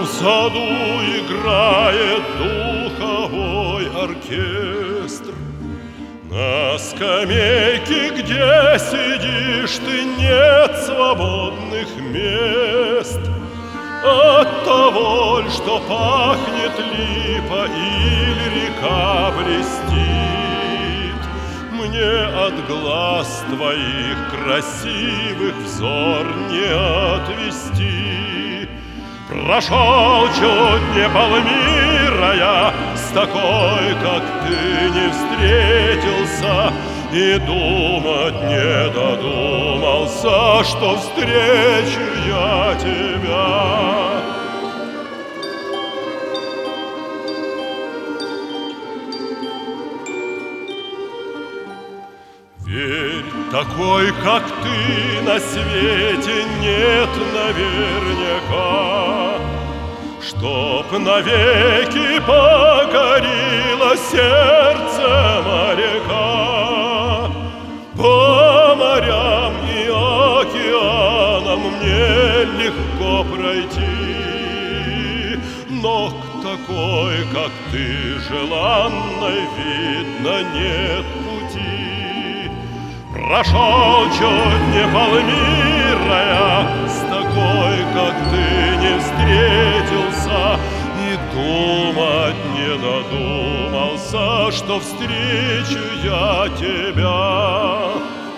саду играет духовой оркестр. На скамейке, где сидишь ты, нет свободных мест. От того, что пахнет липа или река блестит, мне от глаз твоих красивых взор не отвести. Прошел чуть не полмира я, с такой, как ты, не встретился, и думать не додумался, что встречу я тебя. Верь, такой, как ты, на свете нет наверняка, чтоб навеки покорило сердце моряка. По морям и океанам мне легко пройти, но к такой, как ты, желанной, видно, нет пути. Прошел чуть не полмира я, с такой, как ты, не встретился, и думать не додумался, что встречу я тебя.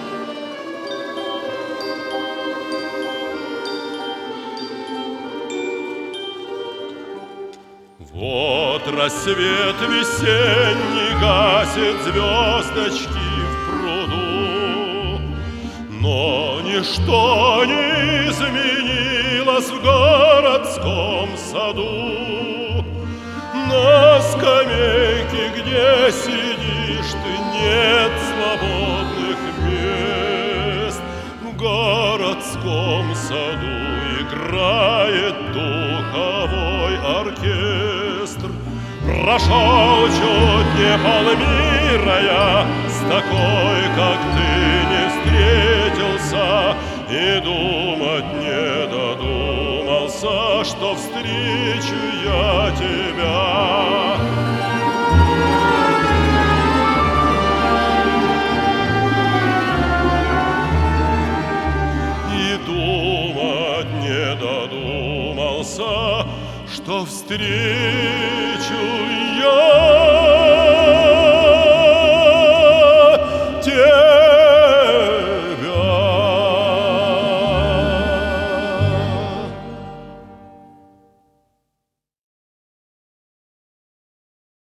Вот рассвет весенний гасит звездочки в пруду, но ничто не изменилось в городском саду. На скамейке, где сидишь ты, нет свободных мест. В городском саду играет духовой оркестр. Прошел чуть не полмира я, с такой, как ты, не встретился, и думать не додумался, что встречу я тебя. И думать не додумался, что встречу